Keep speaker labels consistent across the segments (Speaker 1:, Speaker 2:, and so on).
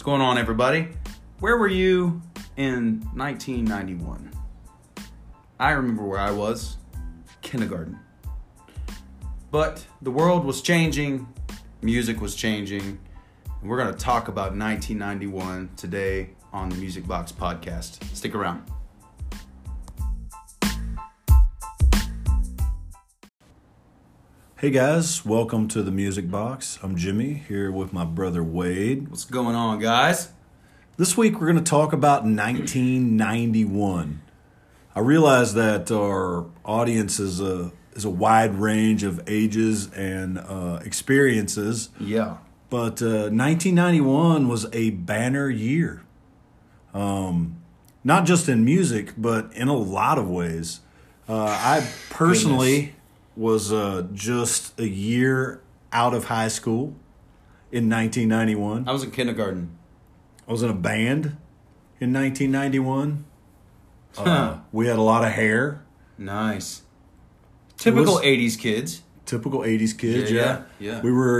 Speaker 1: going on, everybody? Where were you in 1991? I remember where I was. Kindergarten. But the world was changing. Music was changing. And we're going to talk about 1991 today on the Music Box Podcast. Stick around.
Speaker 2: Hey guys, welcome to the Music Box. I'm Jimmy, here with my brother Wade.
Speaker 1: What's going on, guys?
Speaker 2: This week we're going to talk about 1991. I realize that our audience is a wide range of ages and experiences.
Speaker 1: Yeah.
Speaker 2: But 1991 was a banner year. Not just in music, but in a lot of ways. I personally was just a year out of high school in 1991.
Speaker 1: I was in kindergarten.
Speaker 2: I was in a band in 1991. We had a lot of hair.
Speaker 1: Nice. Typical 80s kids.
Speaker 2: Typical 80s kids,
Speaker 1: Yeah.
Speaker 2: We were,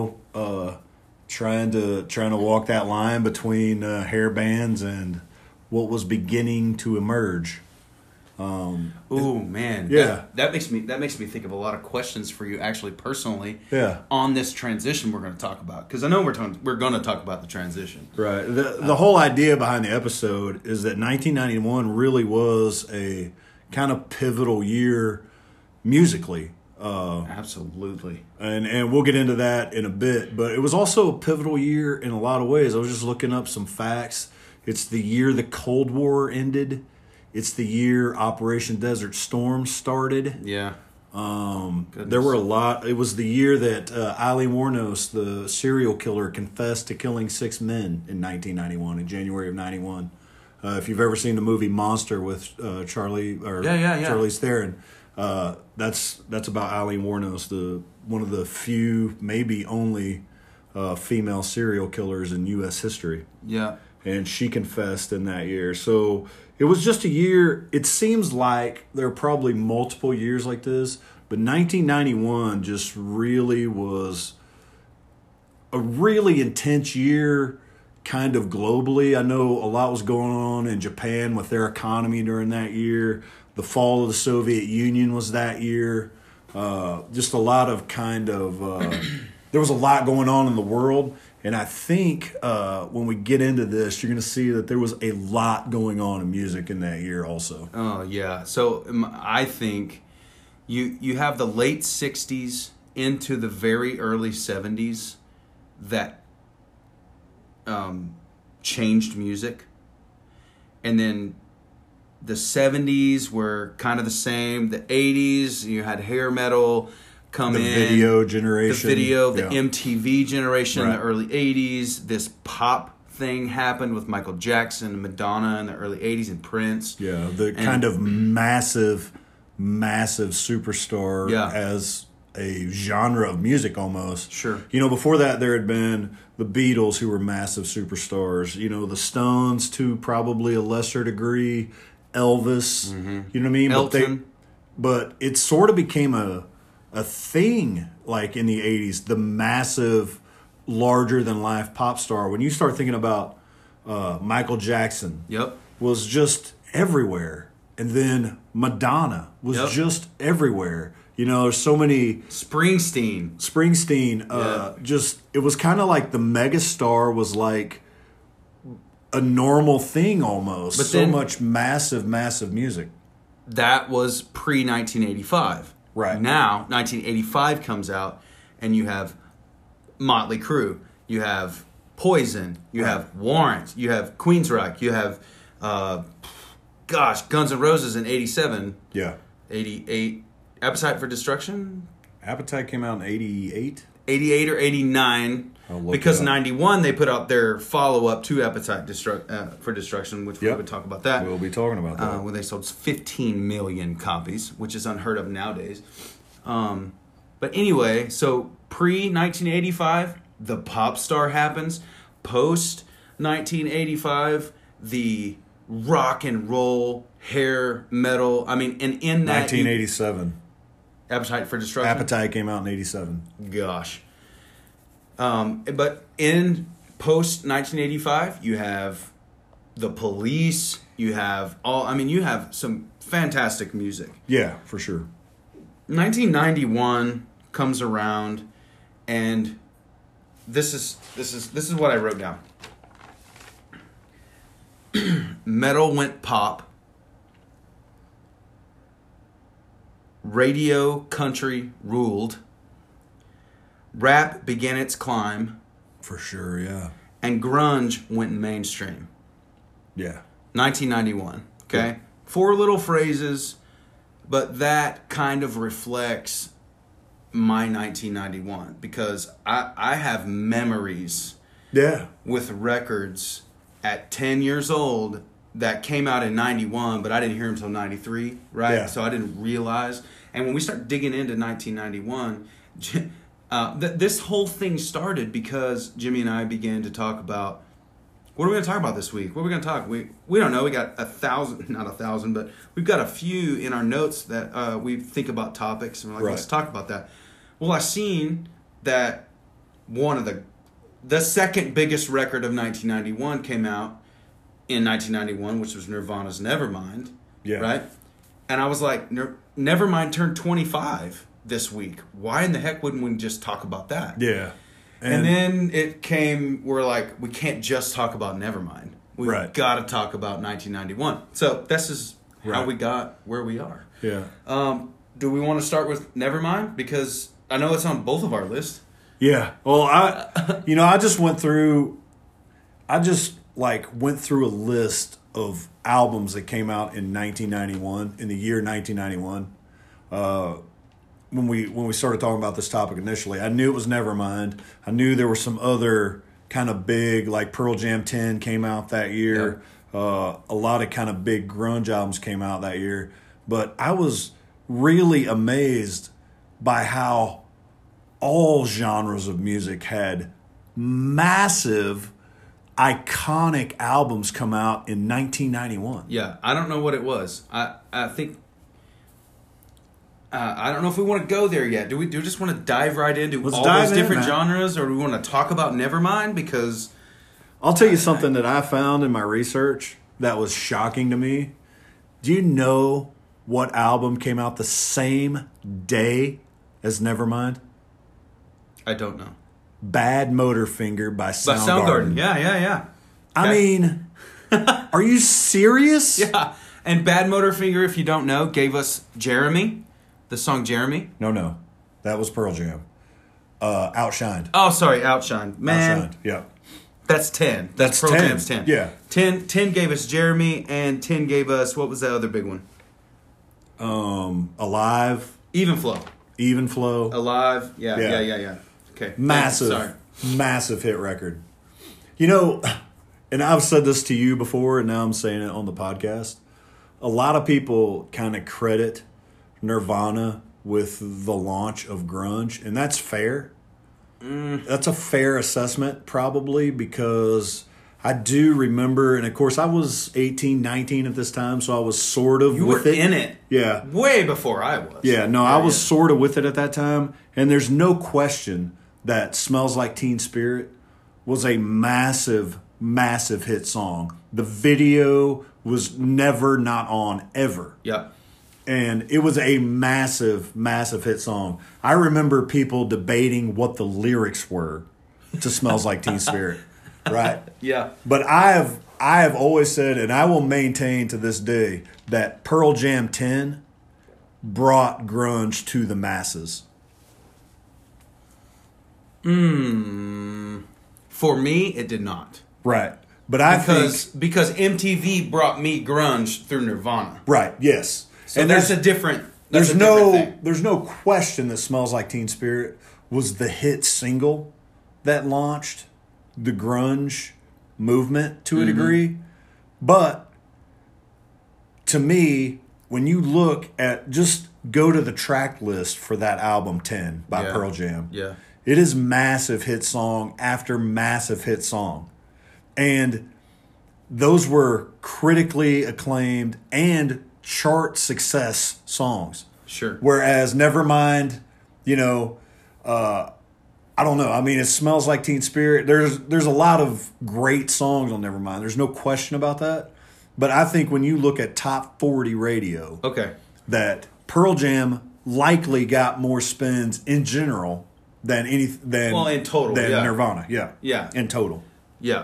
Speaker 2: trying to walk that line between hair bands and what was beginning to emerge.
Speaker 1: Ooh, man.
Speaker 2: Yeah.
Speaker 1: That makes me think of a lot of questions for you, actually, personally.
Speaker 2: Yeah.
Speaker 1: On this transition we're going to talk about, because I know we're going to talk about the transition.
Speaker 2: Right. The whole idea behind the episode is that 1991 really was a kind of pivotal year musically.
Speaker 1: Absolutely.
Speaker 2: And we'll get into that in a bit, but it was also a pivotal year in a lot of ways. I was just looking up some facts. It's the year the Cold War ended. It's the year Operation Desert Storm started.
Speaker 1: Yeah.
Speaker 2: There were a lot. It was the year that Eileen Wuornos, the serial killer, confessed to killing 6 men in 1991, in January of 91. If you've ever seen the movie Monster with Charlize Theron, that's about Eileen Wuornos, one of the few, maybe only, female serial killers in U.S. history.
Speaker 1: Yeah.
Speaker 2: And she confessed in that year. So it was just a year. It seems like there are probably multiple years like this, but 1991 just really was a really intense year, kind of globally. I know a lot was going on in Japan with their economy during that year. The fall of the Soviet Union was that year. Just a lot of there was a lot going on in the world. And I think when we get into this, you're going to see that there was a lot going on in music in that year also.
Speaker 1: Oh, yeah. So I think you have the late 60s into the very early 70s that changed music. And then the 70s were kind of the same. The 80s, you had hair metal come in.
Speaker 2: The video generation.
Speaker 1: The MTV generation, right. The early 80s. This pop thing happened with Michael Jackson and Madonna in the early 80s and Prince.
Speaker 2: Yeah, kind of massive superstar as a genre of music almost.
Speaker 1: Sure.
Speaker 2: Before that there had been the Beatles, who were massive superstars. The Stones, to probably a lesser degree. Elvis, You know what I mean?
Speaker 1: Elton.
Speaker 2: But it sort of became a thing, like in the 80s, the massive, larger-than-life pop star. When you start thinking about Michael Jackson, was just everywhere. And then Madonna was just everywhere. There's so many...
Speaker 1: Springsteen.
Speaker 2: It was kind of like the megastar was like a normal thing almost. But so much massive music.
Speaker 1: That was pre-1985.
Speaker 2: Right.
Speaker 1: Now, 1985 comes out, and you have Motley Crue, you have Poison, you have Warrant, you have Queensryche, you have, Guns N' Roses in 87.
Speaker 2: Yeah.
Speaker 1: 88. Appetite for Destruction?
Speaker 2: Appetite came out in 88?
Speaker 1: 88 or 89. Because 91, they put out their follow-up to Appetite for Destruction, which we would talk about that.
Speaker 2: We'll be talking about that.
Speaker 1: When they sold 15 million copies, which is unheard of nowadays. But anyway, so pre-1985, the pop star happens. Post-1985, the rock and roll, hair metal. I mean, and in that...
Speaker 2: 1987.
Speaker 1: Appetite for Destruction?
Speaker 2: Appetite came out in 87.
Speaker 1: Gosh. But in post 1985, you have The Police, you have you have some fantastic music.
Speaker 2: Yeah, for sure.
Speaker 1: 1991 comes around, and this is what I wrote down. Metal went pop. Radio country ruled. Rap began its climb.
Speaker 2: For sure, yeah.
Speaker 1: And grunge went mainstream.
Speaker 2: Yeah.
Speaker 1: 1991. Okay?
Speaker 2: Yeah.
Speaker 1: 4 little phrases, but that kind of reflects my 1991 because I have memories with records at 10 years old that came out in 91, but I didn't hear them until 93, right?
Speaker 2: Yeah.
Speaker 1: So I didn't realize. And when we start digging into 1991, this whole thing started because Jimmy and I began to talk about, what are we going to talk about this week? What are we going to talk? We don't know. We got 1,000, not 1,000, but we've got a few in our notes that we think about topics, and we're like, let's talk about that. Well, I seen that one of the second biggest record of 1991 came out in 1991, which was Nirvana's Nevermind, right? And I was like, Nevermind turned 25 this week. Why in the heck wouldn't we just talk about that?
Speaker 2: Yeah.
Speaker 1: And then it came, we're like, we can't just talk about Nevermind. We've got to talk about 1991. So this is how we got where we are.
Speaker 2: Yeah.
Speaker 1: Do we want to start with Nevermind? Because I know it's on both of our lists.
Speaker 2: Yeah. Well, I just went through a list of albums that came out in 1991, in the year 1991. When we started talking about this topic initially, I knew it was Nevermind. I knew there were some other kind of big, like Pearl Jam 10 came out that year. Yep. A lot of kind of big grunge albums came out that year. But I was really amazed by how all genres of music had massive, iconic albums come out in 1991.
Speaker 1: Yeah, I don't know what it was. I think... I don't know if we want to go there yet. Do we just want to dive right into all those different genres, or do we want to talk about Nevermind? Because
Speaker 2: I'll tell you something that I found in my research that was shocking to me. Do you know what album came out the same day as Nevermind?
Speaker 1: I don't know.
Speaker 2: Bad Motorfinger by Soundgarden.
Speaker 1: Yeah.
Speaker 2: I mean, are you serious?
Speaker 1: Yeah. And Bad Motorfinger, if you don't know, gave us Jeremy. The song Jeremy?
Speaker 2: No. That was Pearl Jam. Outshined.
Speaker 1: Oh, sorry, Outshined. Man.
Speaker 2: Outshined, yeah.
Speaker 1: That's 10. That's Pearl
Speaker 2: 10.
Speaker 1: Jam's 10.
Speaker 2: Yeah.
Speaker 1: 10 gave us Jeremy, and 10 gave us, what was that other big one?
Speaker 2: Alive.
Speaker 1: Even Flow.
Speaker 2: Alive.
Speaker 1: Yeah. Okay.
Speaker 2: Massive hit record. You know, and I've said this to you before, and now I'm saying it on the podcast. A lot of people kind of credit Nirvana with the launch of grunge, and that's fair. That's a fair assessment, probably, because I do remember, and of course I was 18, 19 at this time, so I was sort of with it.
Speaker 1: You were in it.
Speaker 2: Yeah.
Speaker 1: Way before I was.
Speaker 2: Yeah, no, I was sort of with it at that time, and there's no question that Smells Like Teen Spirit was a massive, massive hit song. The video was never not on, ever.
Speaker 1: Yeah.
Speaker 2: And it was a massive, massive hit song. I remember people debating what the lyrics were to Smells Like Teen Spirit, right?
Speaker 1: Yeah.
Speaker 2: But I have always said, and I will maintain to this day, that Pearl Jam 10 brought grunge to the masses.
Speaker 1: For me, it did not.
Speaker 2: Right. But
Speaker 1: because MTV brought me grunge through Nirvana.
Speaker 2: Right, yes.
Speaker 1: So and that's a different thing.
Speaker 2: There's no question that Smells Like Teen Spirit was the hit single that launched the grunge movement to a degree. But to me, when you look at, just go to the track list for that album 10 by Pearl Jam.
Speaker 1: Yeah.
Speaker 2: It is massive hit song after massive hit song. And those were critically acclaimed and chart success songs.
Speaker 1: Sure.
Speaker 2: Whereas Nevermind, I I don't know. I mean, it smells like Teen Spirit. There's a lot of great songs on Nevermind. There's no question about that. But I think when you look at top 40 radio,
Speaker 1: Okay.
Speaker 2: that Pearl Jam likely got more spins in general than in total than Nirvana. Yeah.
Speaker 1: Yeah.
Speaker 2: In total.
Speaker 1: Yeah.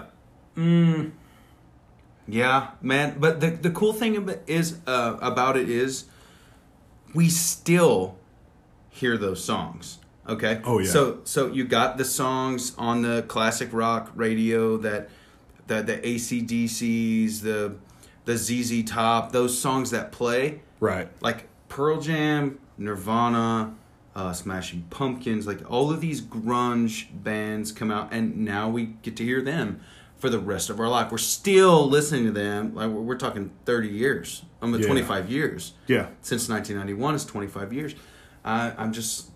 Speaker 1: Yeah, man. But the cool thing about it is we still hear those songs. Okay.
Speaker 2: Oh yeah.
Speaker 1: So you got the songs on the classic rock radio that the AC/DCs, the ZZ Top, those songs that play.
Speaker 2: Right.
Speaker 1: Like Pearl Jam, Nirvana, Smashing Pumpkins, like all of these grunge bands come out, and now we get to hear them for the rest of our life. We're still listening to them. Like we're talking 30 years. 25 years.
Speaker 2: Yeah.
Speaker 1: Since 1991 is 25 years. I'm just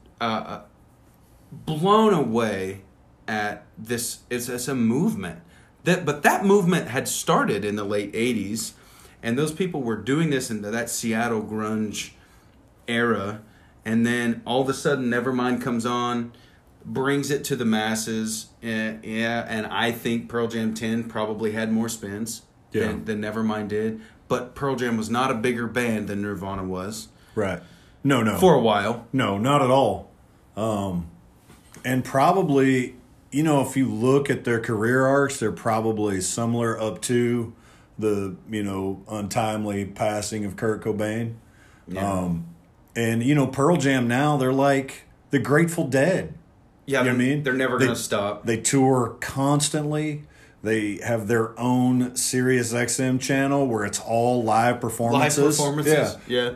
Speaker 1: blown away at this. It's a movement. But that movement had started in the late 80s, and those people were doing this in that Seattle grunge era, and then all of a sudden Nevermind comes on, brings it to the masses, and I think Pearl Jam 10 probably had more spins than Nevermind did, but Pearl Jam was not a bigger band than Nirvana was.
Speaker 2: Right. No.
Speaker 1: For a while.
Speaker 2: No, not at all. And probably, if you look at their career arcs, they're probably similar up to the, untimely passing of Kurt Cobain.
Speaker 1: Yeah.
Speaker 2: And, Pearl Jam now, they're like the Grateful Dead.
Speaker 1: Yeah,
Speaker 2: you know what I mean?
Speaker 1: They're never going to stop.
Speaker 2: They tour constantly. They have their own Sirius XM channel where it's all live performances.
Speaker 1: Yeah.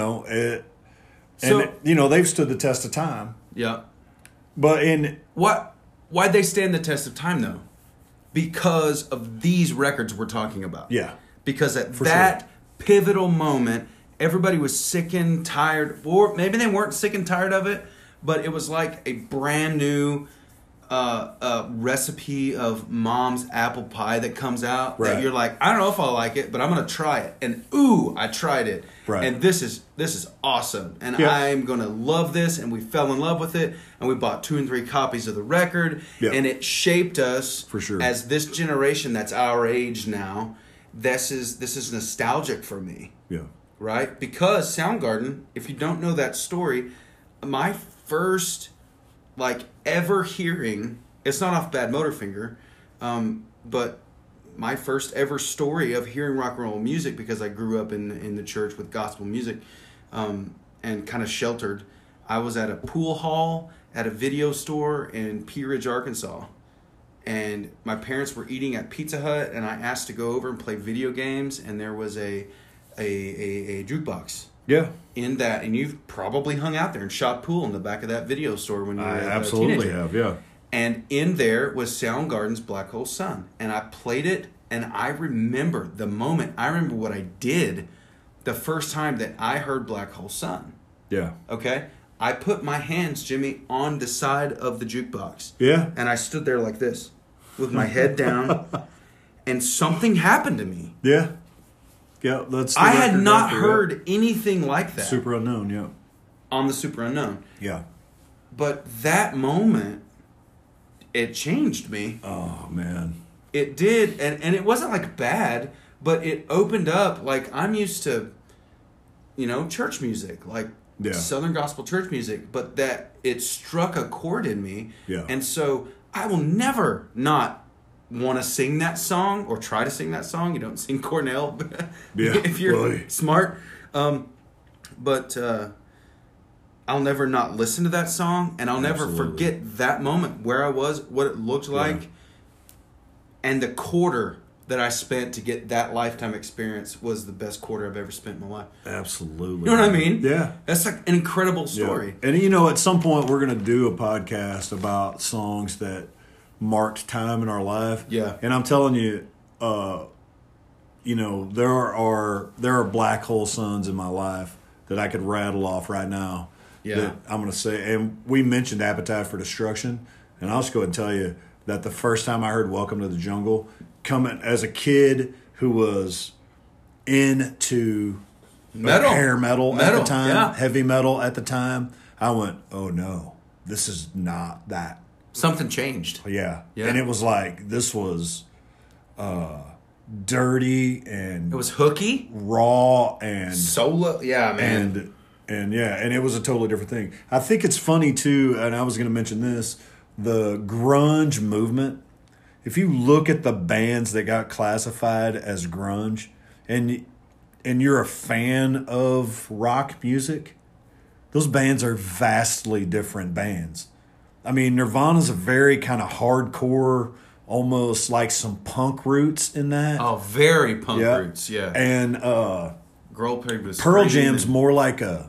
Speaker 2: They've stood the test of time.
Speaker 1: Yeah.
Speaker 2: But
Speaker 1: why'd they stand the test of time though? Because of these records we're talking about.
Speaker 2: Yeah.
Speaker 1: Because at that pivotal moment, everybody was sick and tired, or maybe they weren't sick and tired of it, but it was like a brand new recipe of mom's apple pie that comes out that you're like, I don't know if I'll like it, but I'm gonna try it. And ooh, I tried it.
Speaker 2: Right.
Speaker 1: And this is awesome. And I'm gonna love this. And we fell in love with it. And we bought 2 and 3 copies of the record.
Speaker 2: Yep.
Speaker 1: And it shaped us
Speaker 2: for sure.
Speaker 1: As this generation that's our age now. This is nostalgic for me.
Speaker 2: Yeah.
Speaker 1: Right? Because Soundgarden, if you don't know that story, my first ever hearing, it's not off Bad Motorfinger, but my first ever story of hearing rock and roll music, because I grew up in the church with gospel music, and kind of sheltered. I was at a pool hall at a video store in Pea Ridge, Arkansas, and my parents were eating at Pizza Hut, and I asked to go over and play video games, and there was a jukebox.
Speaker 2: Yeah.
Speaker 1: In that, and you've probably hung out there and shot pool in the back of that video store when you were a
Speaker 2: absolutely
Speaker 1: teenager.
Speaker 2: Have, yeah.
Speaker 1: And in there was Soundgarden's Black Hole Sun, and I played it, and I remember the moment. I remember what I did the first time that I heard Black Hole Sun.
Speaker 2: Yeah.
Speaker 1: Okay, I put my hands, Jimmy, on the side of the jukebox.
Speaker 2: Yeah.
Speaker 1: And I stood there like this, with my head down, and something happened to me.
Speaker 2: Yeah. Yeah, that's.
Speaker 1: I had not heard anything like that.
Speaker 2: Super Unknown, yeah.
Speaker 1: On the Super Unknown.
Speaker 2: Yeah.
Speaker 1: But that moment, it changed me.
Speaker 2: Oh, man.
Speaker 1: It did, and it wasn't bad, but it opened up. I'm used to, church music, Southern gospel church music, but that it struck a chord in me.
Speaker 2: Yeah.
Speaker 1: And so I will never not want to sing that song or try to sing that song. You don't sing Cornell if you're smart. But I'll never not listen to that song, and I'll never forget that moment where I was, what it looked like, and the quarter that I spent to get that lifetime experience was the best quarter I've ever spent in my life.
Speaker 2: Absolutely.
Speaker 1: You know what I mean?
Speaker 2: Yeah.
Speaker 1: That's an incredible story.
Speaker 2: Yeah. And at some point we're going to do a podcast about songs that marked time in our life.
Speaker 1: Yeah.
Speaker 2: And I'm telling you, there are Black Hole Suns in my life that I could rattle off right now.
Speaker 1: Yeah.
Speaker 2: That I'm going to say, and we mentioned Appetite for Destruction, and I'll just go ahead and tell you that the first time I heard Welcome to the Jungle, coming as a kid who was into hair metal at the time, heavy metal at the time, I went, oh no, this is not that.
Speaker 1: Something changed.
Speaker 2: Yeah.
Speaker 1: Yeah.
Speaker 2: And it was like, this was dirty and
Speaker 1: It was hooky.
Speaker 2: raw and
Speaker 1: Solo. Yeah, man.
Speaker 2: and it was a totally different thing. I think it's funny too, and I was going to mention this, the grunge movement. If you look at the bands that got classified as grunge, and you're a fan of rock music, those bands are vastly different bands. I mean, Nirvana's a very kind of hardcore, almost like some punk roots in that.
Speaker 1: Oh, very punk roots. Yeah.
Speaker 2: And
Speaker 1: Girl Pig was
Speaker 2: Pearl
Speaker 1: screaming
Speaker 2: Jam's more like a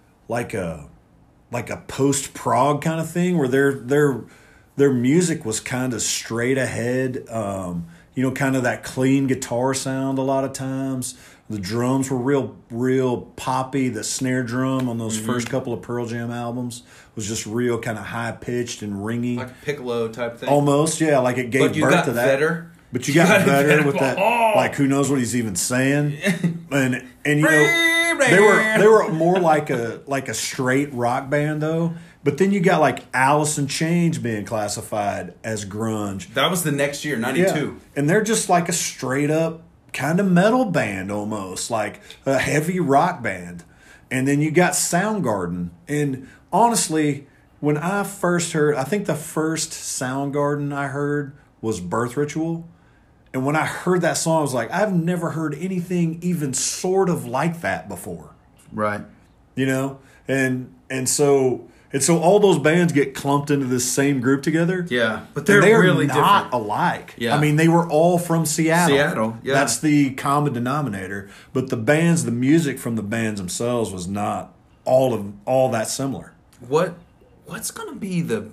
Speaker 2: post prog kind of thing, where their music was kind of straight ahead. Kind of that clean guitar sound a lot of times. The drums were real poppy. The snare drum on those first couple of Pearl Jam albums was just real kind of high pitched and ringy,
Speaker 1: like a piccolo type thing.
Speaker 2: almost. Yeah, like it gave
Speaker 1: But you
Speaker 2: birth
Speaker 1: got
Speaker 2: to that.
Speaker 1: better.
Speaker 2: But you got better with that.
Speaker 1: Oh.
Speaker 2: Like, who knows what he's even saying? And they were more like a straight rock band though. But then you got like Alice in Chains being classified as grunge.
Speaker 1: That was the next year, 92.
Speaker 2: Yeah. And they're just like a straight up kind of metal band almost, like a heavy rock band. And then you got Soundgarden. And honestly, when I first heard, I think the first Soundgarden I heard was Birth Ritual. And when I heard that song, I was like, I've never heard anything even sort of like that before.
Speaker 1: Right.
Speaker 2: And so all those bands get clumped into this same group together.
Speaker 1: Yeah, but
Speaker 2: They're
Speaker 1: really
Speaker 2: not
Speaker 1: different.
Speaker 2: alike.
Speaker 1: Yeah.
Speaker 2: I mean, they were all from Seattle.
Speaker 1: Seattle, yeah.
Speaker 2: That's the common denominator. But the music from the bands themselves was not all that similar.
Speaker 1: What's going to be the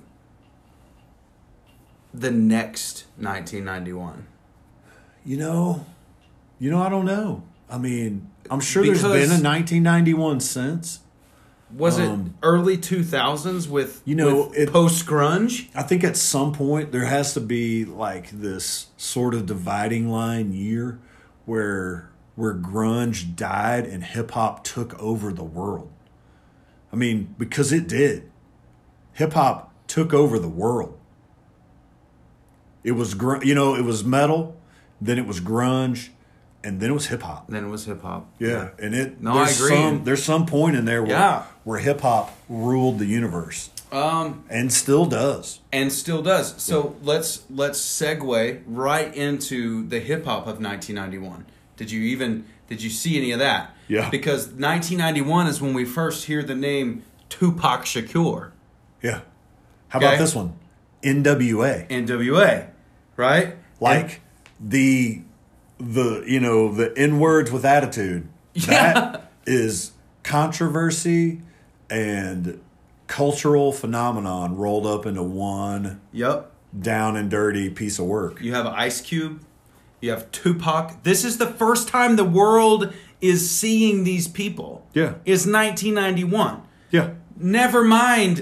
Speaker 1: next 1991?
Speaker 2: I don't know. I mean, I'm sure
Speaker 1: Because-
Speaker 2: there's been a 1991 since.
Speaker 1: Was it early 2000s with post grunge?
Speaker 2: I think at some point there has to be like this sort of dividing line year where grunge died and hip hop took over the world. I mean, because it did. Hip hop took over the world. It was it was metal, then it was grunge, and then it was hip hop.
Speaker 1: Then it was hip hop.
Speaker 2: Yeah, and
Speaker 1: I agree.
Speaker 2: There's some point in there where hip hop ruled the universe, and still does.
Speaker 1: So let's segue right into the hip hop of 1991. Did you see any of that?
Speaker 2: Yeah.
Speaker 1: Because 1991 is when we first hear the name Tupac Shakur.
Speaker 2: Yeah. How about
Speaker 1: Okay.
Speaker 2: this one? NWA.
Speaker 1: NWA, right?
Speaker 2: Like the N-words with attitude. That is controversy and cultural phenomenon rolled up into one
Speaker 1: Yep.
Speaker 2: down and dirty piece of work.
Speaker 1: You have Ice Cube. You have Tupac. This is the first time the world is seeing these people.
Speaker 2: Yeah.
Speaker 1: It's 1991.
Speaker 2: Yeah.
Speaker 1: Never mind,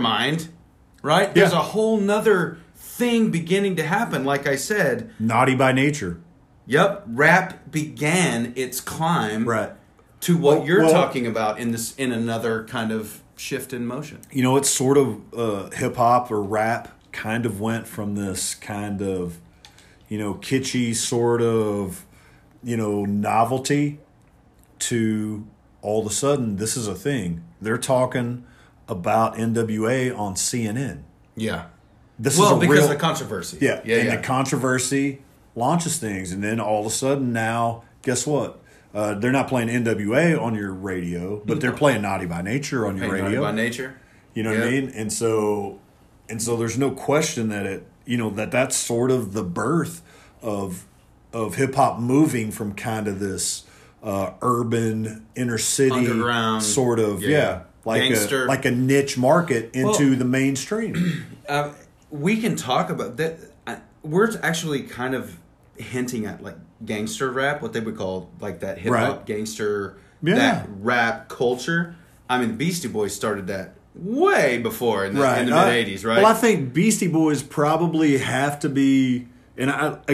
Speaker 1: right? There's
Speaker 2: Yeah.
Speaker 1: a whole nother thing beginning to happen, like I said.
Speaker 2: Naughty by nature.
Speaker 1: Yep, rap began its climb
Speaker 2: Right.
Speaker 1: to what
Speaker 2: Well-
Speaker 1: you're
Speaker 2: well-
Speaker 1: talking about in another kind of shift in motion.
Speaker 2: It's sort of hip hop or rap kind of went from this kind of, kitschy sort of, novelty to all of a sudden this is a thing. They're talking about NWA on CNN.
Speaker 1: Yeah.
Speaker 2: This
Speaker 1: Well,
Speaker 2: is a
Speaker 1: because
Speaker 2: real
Speaker 1: of the controversy.
Speaker 2: Yeah, and
Speaker 1: yeah.
Speaker 2: the controversy launches things, and then all of a sudden now, guess what? They're not playing NWA on your radio, but they're playing Naughty by Nature on your
Speaker 1: Painted
Speaker 2: radio.
Speaker 1: by nature.
Speaker 2: You know what I mean? And so there's no question that that's sort of the birth of hip hop moving from kind of this urban inner city
Speaker 1: Underground,
Speaker 2: sort of
Speaker 1: gangster.
Speaker 2: like a niche market into the mainstream.
Speaker 1: We can talk about that. We're actually kind of hinting at like gangster rap, what they would call like that hip hop
Speaker 2: Right.
Speaker 1: gangster,
Speaker 2: Yeah.
Speaker 1: that rap culture. I mean, the Beastie Boys started that way before in the mid '80s, right?
Speaker 2: Well, I think Beastie Boys probably have to be, and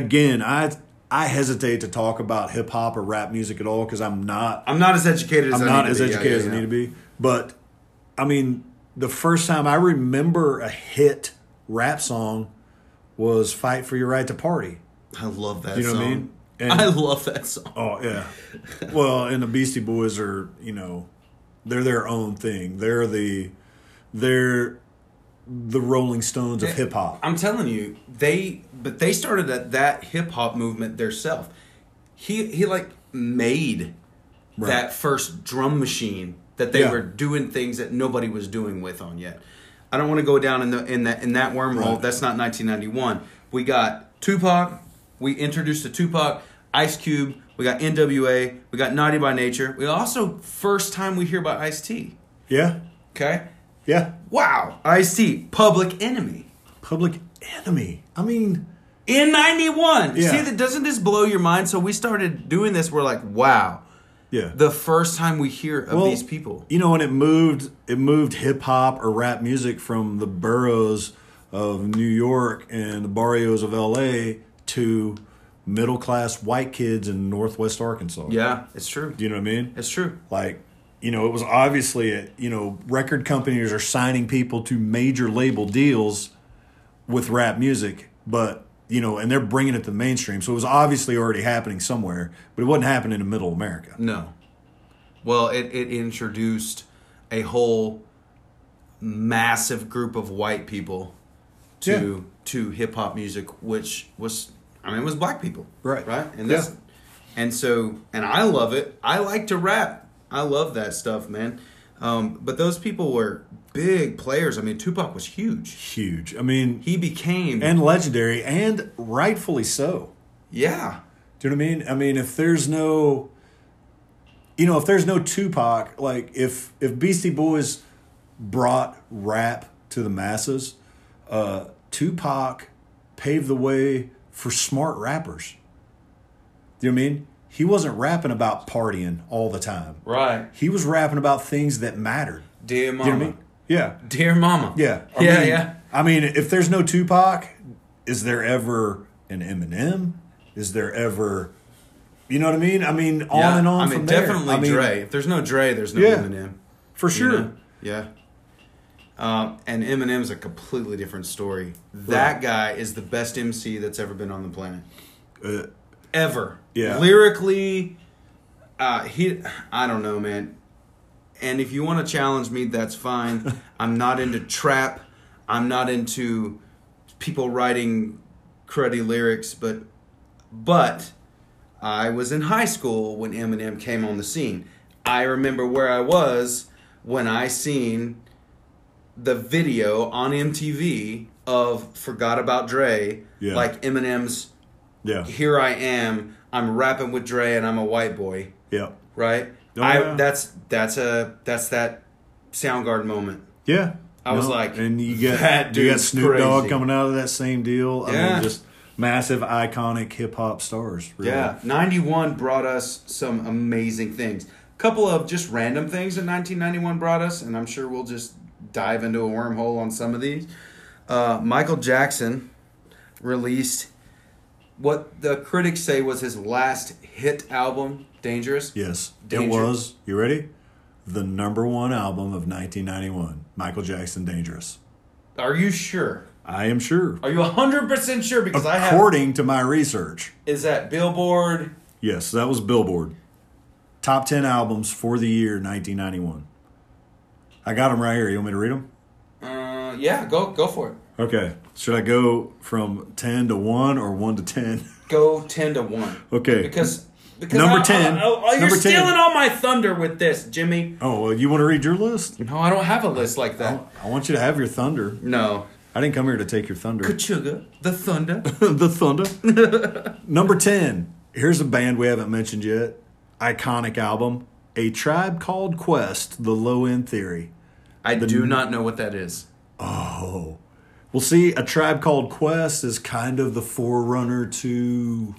Speaker 2: I hesitate to talk about hip hop or rap music at all because I'm not
Speaker 1: as educated as
Speaker 2: as I need to be. But I mean, the first time I remember a hit rap song was "Fight for Your Right to Party."
Speaker 1: I love that
Speaker 2: You know
Speaker 1: song.
Speaker 2: what I mean? And,
Speaker 1: I love that song.
Speaker 2: oh yeah. Well, and the Beastie Boys are, they're their own thing. They're the Rolling Stones of hip hop.
Speaker 1: I'm telling you, they started that hip hop movement themselves. He like made that first drum machine that they were doing things that nobody was doing with on yet. I don't want to go down in that wormhole.
Speaker 2: Right.
Speaker 1: That's not 1991. We got Tupac. We introduced to Tupac, Ice Cube. We got NWA. We got Naughty by Nature. We also first time we hear about Ice-T.
Speaker 2: Yeah.
Speaker 1: Okay.
Speaker 2: Yeah.
Speaker 1: Wow, Ice-T, Public Enemy.
Speaker 2: Public Enemy. I mean,
Speaker 1: In 91.
Speaker 2: Yeah.
Speaker 1: See, doesn't this blow your mind? So we started doing this. We're like, wow.
Speaker 2: yeah.
Speaker 1: The first time we hear of these people.
Speaker 2: And it moved hip hop or rap music from the boroughs of New York and the barrios of LA to middle class white kids in Northwest Arkansas.
Speaker 1: Yeah, it's true.
Speaker 2: Do you know what I mean?
Speaker 1: It's true.
Speaker 2: Like, it was obviously, record companies are signing people to major label deals with rap music, but, and they're bringing it to the mainstream. So it was obviously already happening somewhere, but it wasn't happening in middle America.
Speaker 1: No. Well, it introduced a whole massive group of white people to hip hop music, which was, it was black people.
Speaker 2: Right.
Speaker 1: Right? And and I love it. I like to rap. I love that stuff, man. But those people were big players. Tupac was huge.
Speaker 2: Huge.
Speaker 1: He became...
Speaker 2: And legendary, and rightfully so.
Speaker 1: Yeah.
Speaker 2: Do you know what I mean? If there's no... if there's no Tupac, like, if Beastie Boys brought rap to the masses, Tupac paved the way for smart rappers. Do you know what I mean? He wasn't rapping about partying all the time.
Speaker 1: Right.
Speaker 2: He was rapping about things that mattered.
Speaker 1: Dear Mama.
Speaker 2: Do you know what I mean? Yeah.
Speaker 1: Dear Mama.
Speaker 2: Yeah. I mean, if there's no Tupac, is there ever an Eminem? Is there ever... You know what I mean? On and on from there.
Speaker 1: Definitely Dre. If there's no Dre, there's no Eminem.
Speaker 2: For sure.
Speaker 1: You know? Yeah. And Eminem's a completely different story. That guy is the best MC that's ever been on the planet. Ever.
Speaker 2: Yeah.
Speaker 1: Lyrically, I don't know, man. And if you want to challenge me, that's fine. I'm not into trap. I'm not into people writing cruddy lyrics, but I was in high school when Eminem came on the scene. I remember where I was when I seen the video on MTV of Forgot About Dre, like Eminem's Here I Am, I'm rapping with Dre and I'm a white boy.
Speaker 2: Yeah.
Speaker 1: Right? That's that Soundgarden moment.
Speaker 2: Yeah.
Speaker 1: I was like,
Speaker 2: and you
Speaker 1: that
Speaker 2: got
Speaker 1: dude's
Speaker 2: Snoop Dogg
Speaker 1: crazy.
Speaker 2: coming out of that same deal. Just massive, iconic hip hop stars. Really.
Speaker 1: Yeah, 91 brought us some amazing things. Couple of just random things that 1991 brought us, and I'm sure we'll just dive into a wormhole on some of these. Michael Jackson released what the critics say was his last hit album, Dangerous.
Speaker 2: Yes,
Speaker 1: Dangerous.
Speaker 2: It was. You ready? The #1 album of 1991, Michael Jackson, Dangerous.
Speaker 1: Are you sure?
Speaker 2: I am sure.
Speaker 1: Are you 100% sure? Because
Speaker 2: According to my research.
Speaker 1: Is that Billboard?
Speaker 2: Yes, that was Billboard. Top 10 albums for the year 1991. I got them right here. You want me to read them?
Speaker 1: Yeah, go for it.
Speaker 2: Okay. Should I go from 10 to 1 or 1 to 10?
Speaker 1: Go 10 to 1.
Speaker 2: Okay.
Speaker 1: Because
Speaker 2: number 10.
Speaker 1: You're
Speaker 2: Number
Speaker 1: stealing
Speaker 2: 10.
Speaker 1: all my thunder with this, Jimmy.
Speaker 2: Oh, well, you want to read your list?
Speaker 1: No, I don't have a list like that.
Speaker 2: I want you to have your thunder.
Speaker 1: No.
Speaker 2: I didn't come here to take your thunder.
Speaker 1: Kachuga, the thunder.
Speaker 2: The thunder. Number 10. Here's a band we haven't mentioned yet. Iconic album. A Tribe Called Quest, The Low End Theory.
Speaker 1: I do not know what that is.
Speaker 2: Oh. Well, see, A Tribe Called Quest is kind of the forerunner to...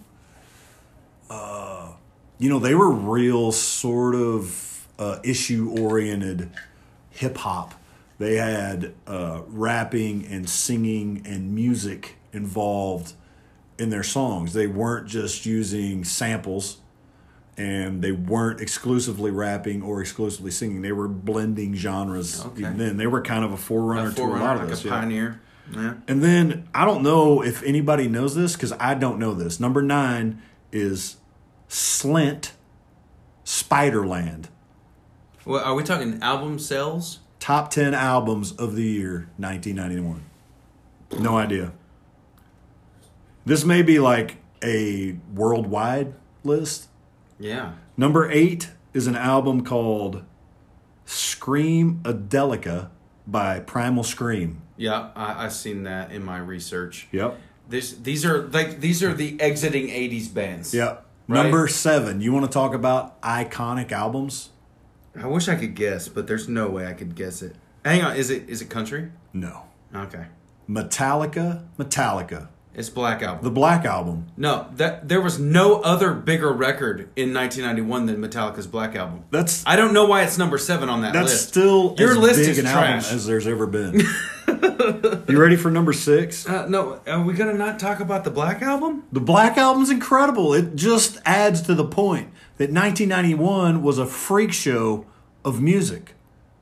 Speaker 2: they were real sort of issue-oriented hip-hop. They had rapping and singing and music involved in their songs. They weren't just using samples, and they weren't exclusively rapping or exclusively singing. They were blending genres.
Speaker 1: Okay.
Speaker 2: Even then, they were kind of a forerunner to a lot of
Speaker 1: like
Speaker 2: this.
Speaker 1: a pioneer. Yeah.
Speaker 2: And then I don't know if anybody knows this because I don't know this. Number 9 is Slint Spiderland.
Speaker 1: Well, are we talking album sales?
Speaker 2: Top 10 albums of the year 1991. No idea. This may be like a worldwide list.
Speaker 1: Yeah.
Speaker 2: Number 8 is an album called Screamadelica by Primal Scream.
Speaker 1: Yeah, I've seen that in my research.
Speaker 2: Yep.
Speaker 1: These are the exiting 80s bands.
Speaker 2: Yep.
Speaker 1: Right?
Speaker 2: Number 7, you want to talk about iconic albums?
Speaker 1: I wish I could guess, but there's no way I could guess it. Hang on, is it country?
Speaker 2: No.
Speaker 1: Okay.
Speaker 2: Metallica.
Speaker 1: It's Black Album.
Speaker 2: The Black Album.
Speaker 1: No, there was no other bigger record in 1991 than Metallica's Black Album. I don't know why it's number 7 on that
Speaker 2: That's
Speaker 1: list.
Speaker 2: still
Speaker 1: Your
Speaker 2: as
Speaker 1: list
Speaker 2: big
Speaker 1: is
Speaker 2: an album
Speaker 1: trash.
Speaker 2: as there's ever been. You ready for number 6?
Speaker 1: No, are we gonna not talk about the Black Album?
Speaker 2: The Black Album's incredible. It just adds to the point that 1991 was a freak show of music.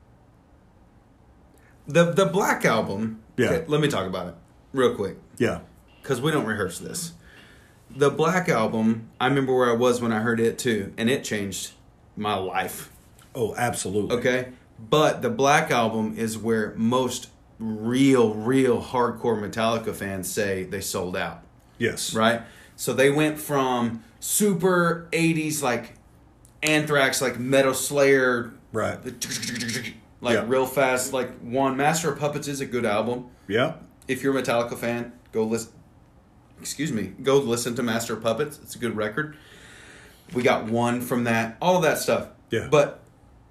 Speaker 1: The Black Album.
Speaker 2: Yeah.
Speaker 1: Okay, let me talk about it real quick.
Speaker 2: Yeah.
Speaker 1: Because we don't rehearse this. The Black Album, I remember where I was when I heard it too, and it changed my life.
Speaker 2: Oh, absolutely.
Speaker 1: Okay? But the Black Album is where most real hardcore Metallica fans say they sold out.
Speaker 2: Yes.
Speaker 1: Right? So they went from super 80s like Anthrax, like Metal Slayer.
Speaker 2: Right.
Speaker 1: Like
Speaker 2: Yeah.
Speaker 1: real fast. Like one, Master of Puppets is a good album.
Speaker 2: Yeah.
Speaker 1: If you're a Metallica fan, go listen. Go listen to Master of Puppets. It's a good record. We got one from that. All of that stuff.
Speaker 2: Yeah.
Speaker 1: But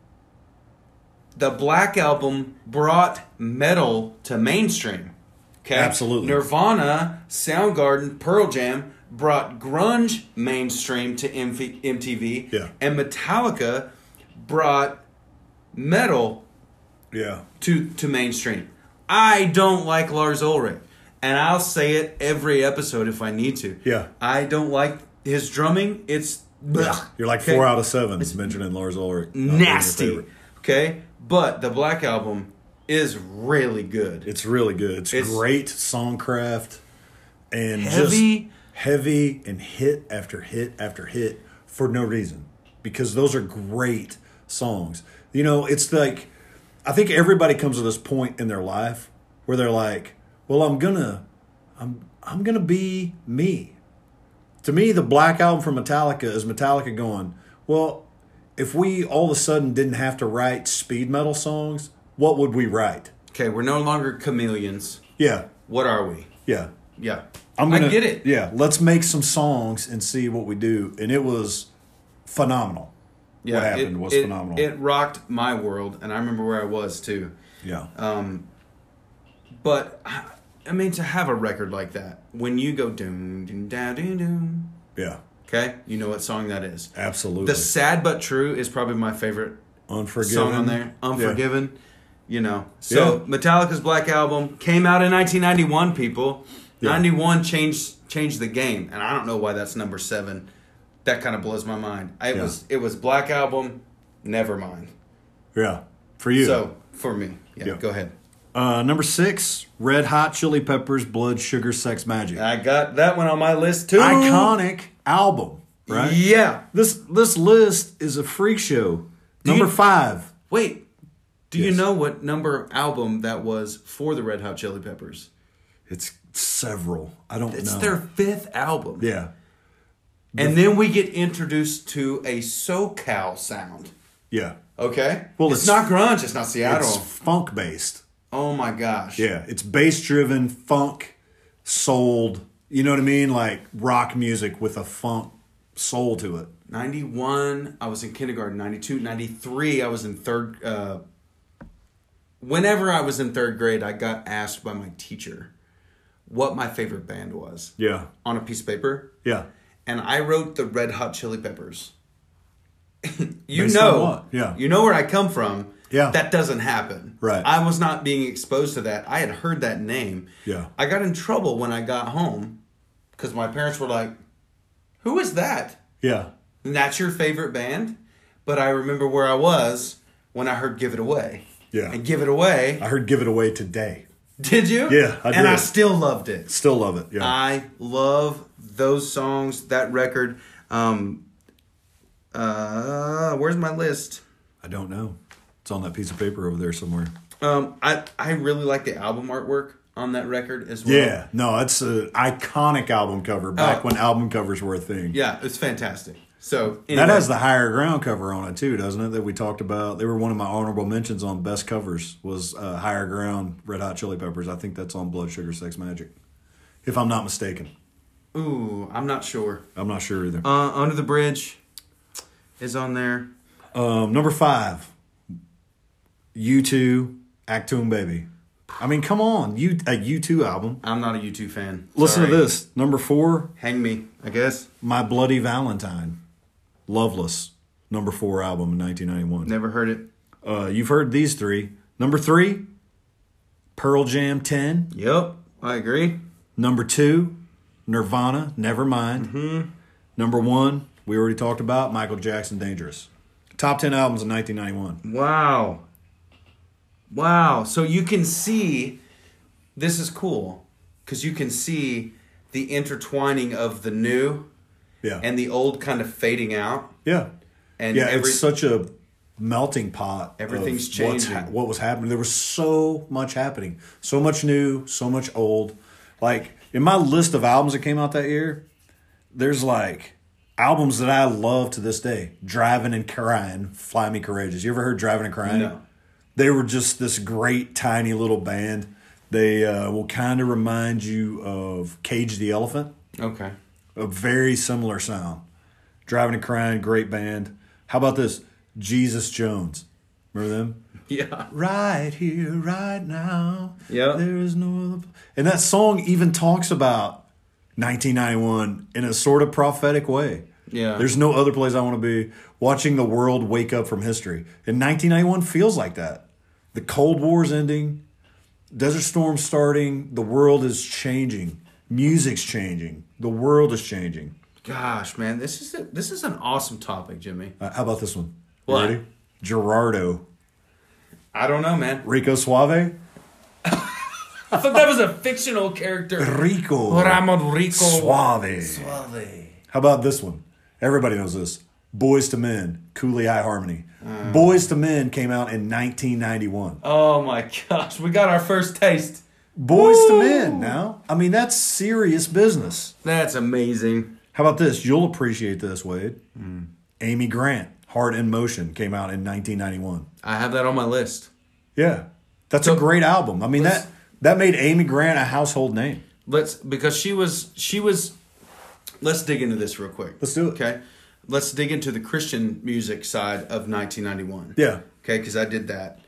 Speaker 1: the Black Album brought metal to mainstream. Okay?
Speaker 2: Absolutely.
Speaker 1: Nirvana, Soundgarden, Pearl Jam brought grunge mainstream to MTV.
Speaker 2: Yeah.
Speaker 1: And Metallica brought metal
Speaker 2: Yeah.
Speaker 1: to mainstream. I don't like Lars Ulrich. And I'll say it every episode if I need to.
Speaker 2: Yeah.
Speaker 1: I don't like his drumming. It's blech.
Speaker 2: You're like
Speaker 1: Okay?
Speaker 2: 4 out of 7 mentioning Lars Ulrich. Not being your
Speaker 1: Nasty.
Speaker 2: favorite.
Speaker 1: Okay? But the Black Album is really good.
Speaker 2: It's really good. It's great songcraft and
Speaker 1: Heavy.
Speaker 2: just heavy and hit after hit after hit for no reason. Because those are great songs. You know, it's like I think everybody comes to this point in their life where they're like, well, I'm gonna be me. To me, the Black Album from Metallica is Metallica going, well, if we all of a sudden didn't have to write speed metal songs, what would we write?
Speaker 1: Okay, we're no longer chameleons.
Speaker 2: Yeah.
Speaker 1: What are we?
Speaker 2: Yeah.
Speaker 1: Yeah.
Speaker 2: I
Speaker 1: get it.
Speaker 2: Yeah. Let's make some songs and see what we do. And it was phenomenal.
Speaker 1: Yeah,
Speaker 2: what happened was phenomenal.
Speaker 1: It rocked my world, and I remember where I was too.
Speaker 2: Yeah.
Speaker 1: But I mean, to have a record like that, when you go doom doom down doom doom,
Speaker 2: Yeah.
Speaker 1: okay, you know what song that is.
Speaker 2: Absolutely.
Speaker 1: The Sad But True is probably my favorite
Speaker 2: Unforgiven.
Speaker 1: song on there. Unforgiven. You know. So Metallica's Black Album came out in 1991. People, 91 changed the game, and I don't know why that's number 7. That kind of blows my mind. It was Black Album. Never mind.
Speaker 2: Yeah. For you.
Speaker 1: So for me, go ahead.
Speaker 2: Number 6, Red Hot Chili Peppers, Blood, Sugar, Sex, Magic.
Speaker 1: I got that one on my list too.
Speaker 2: Iconic album, right?
Speaker 1: Yeah.
Speaker 2: This list is a freak show. Number 5.
Speaker 1: Wait. Do you know what number album that was for the Red Hot Chili Peppers?
Speaker 2: It's several. I don't know.
Speaker 1: It's their 5th album.
Speaker 2: Yeah.
Speaker 1: And then we get introduced to a SoCal sound.
Speaker 2: Yeah.
Speaker 1: Okay?
Speaker 2: Well,
Speaker 1: it's not grunge. It's not Seattle.
Speaker 2: It's funk based.
Speaker 1: Oh my gosh.
Speaker 2: Yeah. It's bass driven, funk, souled. You know what I mean? Like rock music with a funk soul to it.
Speaker 1: 91, I was in kindergarten. 92, 93, I was in whenever I was in 3rd grade, I got asked by my teacher what my favorite band was.
Speaker 2: Yeah.
Speaker 1: On a piece of paper.
Speaker 2: Yeah.
Speaker 1: And I wrote the Red Hot Chili Peppers.
Speaker 2: Based on what? Yeah.
Speaker 1: You know where I come from.
Speaker 2: Yeah.
Speaker 1: That doesn't happen.
Speaker 2: Right.
Speaker 1: I was not being exposed to that. I had heard that name.
Speaker 2: Yeah.
Speaker 1: I got in trouble when I got home because my parents were like, who is that?
Speaker 2: Yeah.
Speaker 1: And that's your favorite band? But I remember where I was when I heard Give It Away.
Speaker 2: Yeah.
Speaker 1: And Give It Away.
Speaker 2: I heard Give It Away today.
Speaker 1: Did you?
Speaker 2: Yeah, I did.
Speaker 1: And I still loved it.
Speaker 2: Still love it. Yeah.
Speaker 1: I love those songs, that record. Where's my list?
Speaker 2: I don't know. It's on that piece of paper over there somewhere.
Speaker 1: I really like the album artwork on that record as well.
Speaker 2: Yeah. No, it's an iconic album cover back when album covers were a thing.
Speaker 1: Yeah, it's fantastic. So anyway.
Speaker 2: That has the Higher Ground cover on it too, doesn't it? That we talked about. They were one of my honorable mentions on best covers. Was Higher Ground, Red Hot Chili Peppers. I think that's on Blood Sugar Sex Magic, if I'm not mistaken.
Speaker 1: Ooh, I'm not sure.
Speaker 2: I'm not sure either.
Speaker 1: Under the Bridge is on there.
Speaker 2: Number 5, U2, Achtung Baby. I mean, come on, a U2 album.
Speaker 1: I'm not a U2 fan.
Speaker 2: Listen
Speaker 1: Sorry.
Speaker 2: to this. Number 4,
Speaker 1: Hang Me, I guess.
Speaker 2: My Bloody Valentine. Loveless, number 4 album in 1991.
Speaker 1: Never heard it.
Speaker 2: You've heard these 3. Number 3, Pearl Jam 10.
Speaker 1: Yep, I agree.
Speaker 2: Number 2, Nirvana, Nevermind.
Speaker 1: Mm-hmm.
Speaker 2: Number 1, we already talked about, Michael Jackson, Dangerous. Top 10 albums in 1991.
Speaker 1: Wow. So you can see, this is cool, because you can see the intertwining of the new
Speaker 2: Yeah.
Speaker 1: and the old kind of fading out.
Speaker 2: Yeah.
Speaker 1: And
Speaker 2: it's such a melting pot.
Speaker 1: Everything's
Speaker 2: of
Speaker 1: changing.
Speaker 2: What was happening. There was so much happening. So much new, so much old. Like, in my list of albums that came out that year, there's like albums that I love to this day. Driving and Crying, Fly Me Courageous. You ever heard Driving and Crying?
Speaker 1: No.
Speaker 2: They were just this great, tiny little band. They will kind of remind you of Cage the Elephant.
Speaker 1: Okay.
Speaker 2: A very similar sound. Driving and Crying, great band. How about this? Jesus Jones. Remember them?
Speaker 1: Yeah.
Speaker 2: Right here, right now.
Speaker 1: Yeah.
Speaker 2: There is no other. And that song even talks about 1991 in a sort of prophetic way.
Speaker 1: Yeah.
Speaker 2: There's no other place I want to be. Watching the world wake up from history. And 1991 feels like that. The Cold War's ending. Desert Storm's starting. The world is changing. Music's changing. The world is changing.
Speaker 1: Gosh, man, this is an awesome topic, Jimmy.
Speaker 2: How about this one? You
Speaker 1: What?
Speaker 2: ready? Gerardo.
Speaker 1: I don't know, man.
Speaker 2: Rico Suave.
Speaker 1: I thought that was a fictional character.
Speaker 2: Rico.
Speaker 1: Ramon Rico
Speaker 2: Suave.
Speaker 1: Suave.
Speaker 2: How about this one? Everybody knows this. Boys to Men, Cooley High Harmony. Boys to Men came out in 1991.
Speaker 1: Oh my gosh, we got our first taste.
Speaker 2: Boys to
Speaker 1: Woo!
Speaker 2: Men now. I mean, that's serious business.
Speaker 1: That's amazing.
Speaker 2: How about this? You'll appreciate this, Wade. Amy Grant, Heart in Motion, came out in 1991.
Speaker 1: I have that on my list.
Speaker 2: Yeah. That's a great album. I mean, that made Amy Grant a household name.
Speaker 1: Because she was let's dig into this real quick.
Speaker 2: Let's do it.
Speaker 1: Okay. Let's dig into the Christian music side of 1991.
Speaker 2: Yeah.
Speaker 1: Okay, because I did that.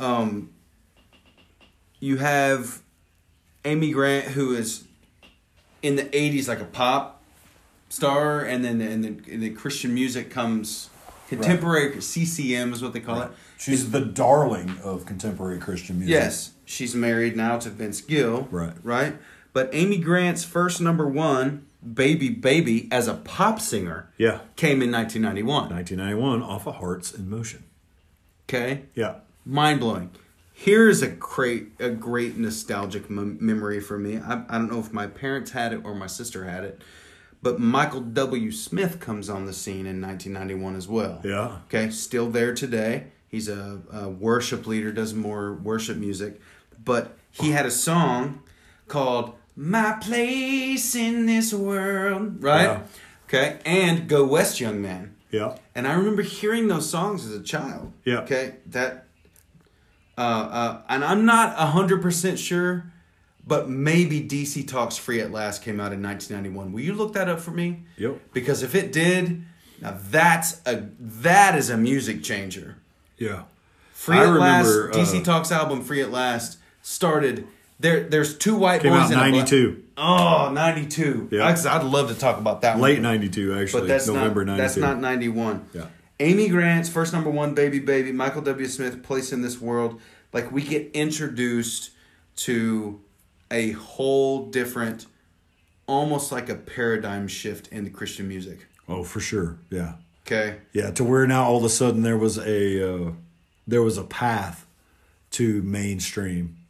Speaker 1: You have Amy Grant, who is in the 80s like a pop star, and then the Christian music comes contemporary CCM is what they call it.
Speaker 2: She's the darling of contemporary Christian music.
Speaker 1: Yes, she's married now to Vince Gill.
Speaker 2: Right.
Speaker 1: Right? But Amy Grant's first number one, Baby Baby, as a pop singer,
Speaker 2: Yeah.
Speaker 1: came in 1991.
Speaker 2: 1991 off of Hearts in Motion.
Speaker 1: Okay?
Speaker 2: Yeah.
Speaker 1: Mind-blowing. Here's a great nostalgic memory for me. I don't know if my parents had it or my sister had it, but Michael W. Smith comes on the scene in 1991 as well.
Speaker 2: Yeah.
Speaker 1: Okay, still there today. He's a worship leader, does more worship music. But he had a song called My Place in This World, right?
Speaker 2: Yeah.
Speaker 1: Okay, and Go West, Young Man.
Speaker 2: Yeah.
Speaker 1: And I remember hearing those songs as a child.
Speaker 2: Yeah.
Speaker 1: Okay, that... and I'm not 100% sure, but maybe DC Talks Free at Last came out in 1991. Will you look that up for me?
Speaker 2: Yep.
Speaker 1: Because if it did, now that is a music changer.
Speaker 2: Yeah.
Speaker 1: Free
Speaker 2: I
Speaker 1: at Last,
Speaker 2: remember,
Speaker 1: DC Talks album Free at Last started. There's two white
Speaker 2: Came
Speaker 1: boys
Speaker 2: out in
Speaker 1: in a
Speaker 2: 92.
Speaker 1: Oh, 92.
Speaker 2: Yeah.
Speaker 1: I'd love to talk about that one.
Speaker 2: Late 92, actually.
Speaker 1: But that's
Speaker 2: November
Speaker 1: not
Speaker 2: 92.
Speaker 1: that's not 91.
Speaker 2: Yeah.
Speaker 1: Amy Grant's first number one, Baby Baby, Michael W. Smith, Place in This World. Like, we get introduced to a whole different, almost like a paradigm shift in the Christian music.
Speaker 2: Oh, for sure. Yeah.
Speaker 1: Okay?
Speaker 2: Yeah, to where now all of a sudden there was a path to mainstream